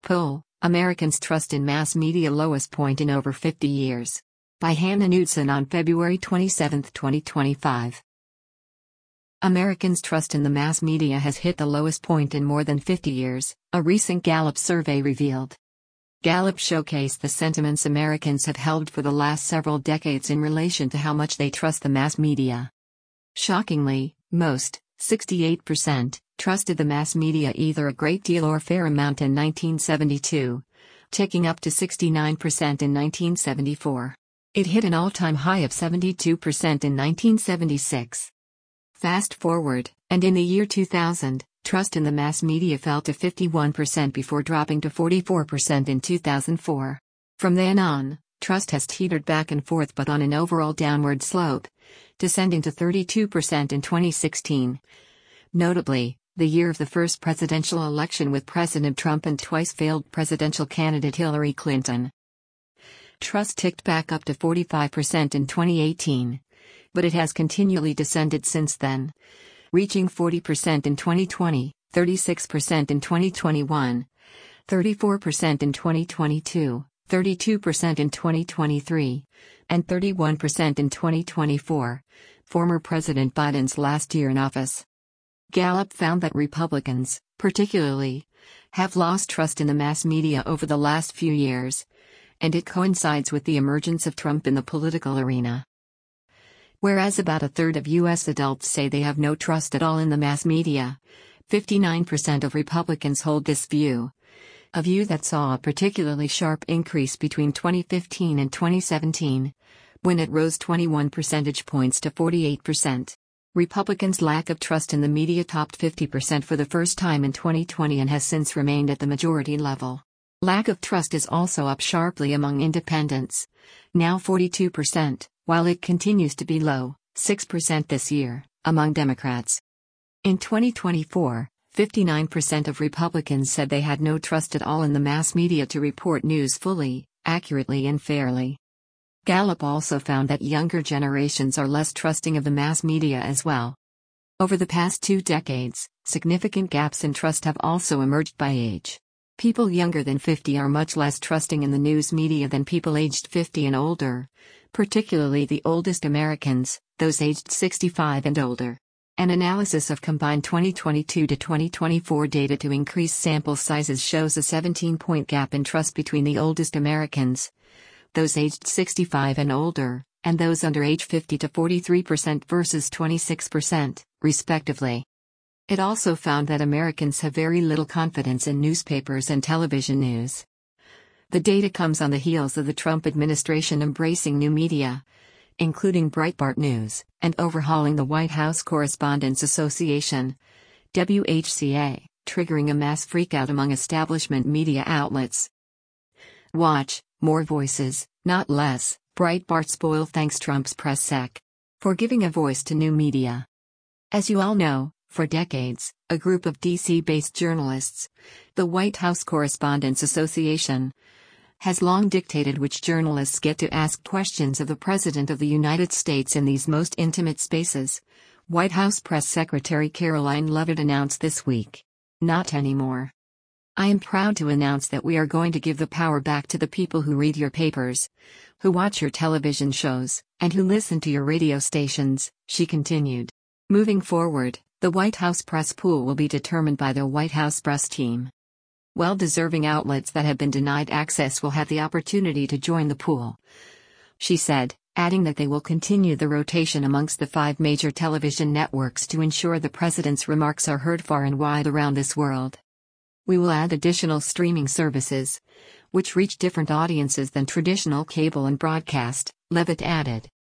Poll, Americans' Trust in Mass Media Lowest Point in Over 50 Years. By Hannah Knudsen on February 27, 2025. Americans' trust in the mass media has hit the lowest point in more than 50 years, a recent Gallup survey revealed. Gallup showcased the sentiments Americans have held for the last several decades in relation to how much they trust the mass media. Shockingly, most, 68%, trusted the mass media either a great deal or a fair amount in 1972, ticking up to 69% in 1974. It hit an all-time high of 72% in 1976. Fast forward, and in the year 2000, trust in the mass media fell to 51% before dropping to 44% in 2004. From then on, trust has teetered back and forth but on an overall downward slope, descending to 32% in 2016. Notably, the year of the first presidential election with President Trump and twice failed presidential candidate Hillary Clinton. Trust ticked back up to 45% in 2018. But it has continually descended since then, reaching 40% in 2020, 36% in 2021, 34% in 2022, 32% in 2023, and 31% in 2024, former President Biden's last year in office. Gallup found that Republicans, particularly, have lost trust in the mass media over the last few years, and it coincides with the emergence of Trump in the political arena. Whereas about a third of U.S. adults say they have no trust at all in the mass media, 59% of Republicans hold this view. A view that saw a particularly sharp increase between 2015 and 2017, when it rose 21 percentage points to 48%. Republicans' lack of trust in the media topped 50% for the first time in 2020 and has since remained at the majority level. Lack of trust is also up sharply among independents, now 42%. While it continues to be low, 6% this year, among Democrats. In 2024, 59% of Republicans said they had no trust at all in the mass media to report news fully, accurately and fairly. Gallup also found that younger generations are less trusting of the mass media as well. Over the past 2 decades, significant gaps in trust have also emerged by age. People younger than 50 are much less trusting in the news media than people aged 50 and older, particularly the oldest Americans, those aged 65 and older. An analysis of combined 2022 to 2024 data to increase sample sizes shows a 17-point gap in trust between the oldest Americans, those aged 65 and older, and those under age 50 to 43% versus 26%, respectively. It also found that Americans have very little confidence in newspapers and television news. The data comes on the heels of the Trump administration embracing new media, including Breitbart News, and overhauling the White House Correspondents Association, WHCA, triggering a mass freakout among establishment media outlets. Watch, more voices, not less, Breitbart spoil thanks Trump's press sec for giving a voice to new media. As you all know, for decades, a group of DC-based journalists, the White House Correspondents Association, has long dictated which journalists get to ask questions of the President of the United States in these most intimate spaces, White House Press Secretary Karoline Leavitt announced this week. Not anymore. I am proud to announce that we are going to give the power back to the people who read your papers, who watch your television shows, and who listen to your radio stations, she continued. Moving forward, the White House press pool will be determined by the White House press team. Well-deserving outlets that have been denied access will have the opportunity to join the pool, she said, adding that they will continue the rotation amongst the 5 major television networks to ensure the president's remarks are heard far and wide around this world. We will add additional streaming services, which reach different audiences than traditional cable and broadcast, Leavitt added.